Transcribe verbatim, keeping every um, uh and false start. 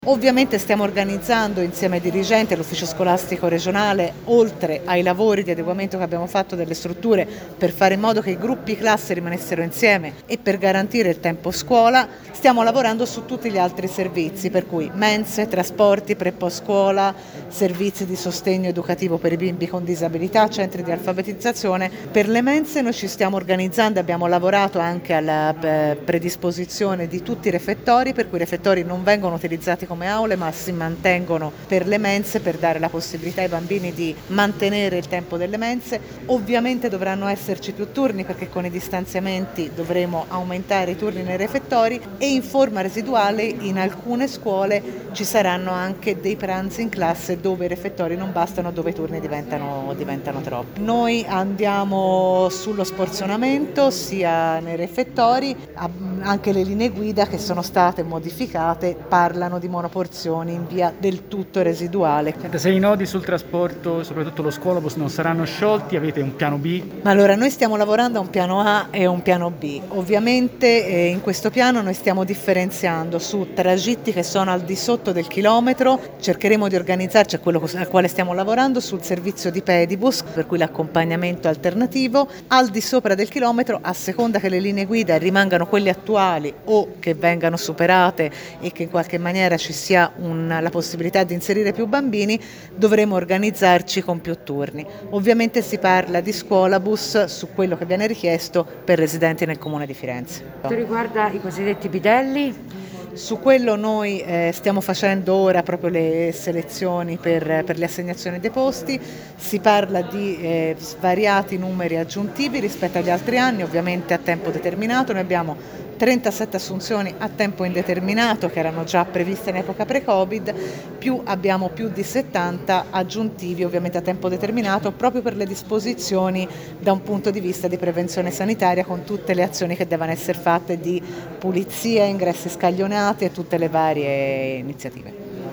Ovviamente stiamo organizzando insieme ai dirigenti all'ufficio scolastico regionale, oltre ai lavori di adeguamento che abbiamo fatto delle strutture per fare in modo che i gruppi classe rimanessero insieme e per garantire il tempo scuola, stiamo lavorando su tutti gli altri servizi, per cui mense, trasporti, pre-post scuola, servizi di sostegno educativo per i bimbi con disabilità, centri di alfabetizzazione. Per le mense noi ci stiamo organizzando, abbiamo lavorato anche alla predisposizione di tutti i refettori, per cui i refettori non vengono utilizzati come aule ma si mantengono per le mense per dare la possibilità ai bambini di mantenere il tempo delle mense. Ovviamente dovranno esserci più turni perché con i distanziamenti dovremo aumentare i turni nei refettori e in forma residuale in alcune scuole ci saranno anche dei pranzi in classe dove i refettori non bastano, dove i turni diventano, diventano troppi. Noi andiamo sullo sporzionamento sia nei refettori, anche le linee guida che sono state modificate parlano di monoporzioni in via del tutto residuale. Se i nodi sul trasporto, soprattutto lo scuolabus, non saranno sciolti, avete un piano B? Ma allora noi stiamo lavorando a un piano A e un piano B. Ovviamente eh, in questo piano noi stiamo differenziando su tragitti che sono al di sotto del chilometro, cercheremo di organizzarci, a quello al quale stiamo lavorando, sul servizio di pedibus, per cui l'accompagnamento alternativo, al di sopra del chilometro, a seconda che le linee guida rimangano quelle attuali o che vengano superate e che in qualche maniera ci sia una, la possibilità di inserire più bambini, dovremo organizzarci con più turni. Ovviamente si parla di scuolabus su quello che viene richiesto per residenti nel comune di Firenze. Quanto riguarda i cosiddetti bidelli? Su quello noi eh, stiamo facendo ora proprio le selezioni per, per le assegnazioni dei posti, si parla di eh, svariati numeri aggiuntivi rispetto agli altri anni, ovviamente a tempo determinato. Noi abbiamo trentasette assunzioni a tempo indeterminato che erano già previste in epoca pre-Covid, più abbiamo più di settanta aggiuntivi ovviamente a tempo determinato proprio per le disposizioni da un punto di vista di prevenzione sanitaria con tutte le azioni che devono essere fatte di pulizia, ingressi scaglionati e tutte le varie iniziative.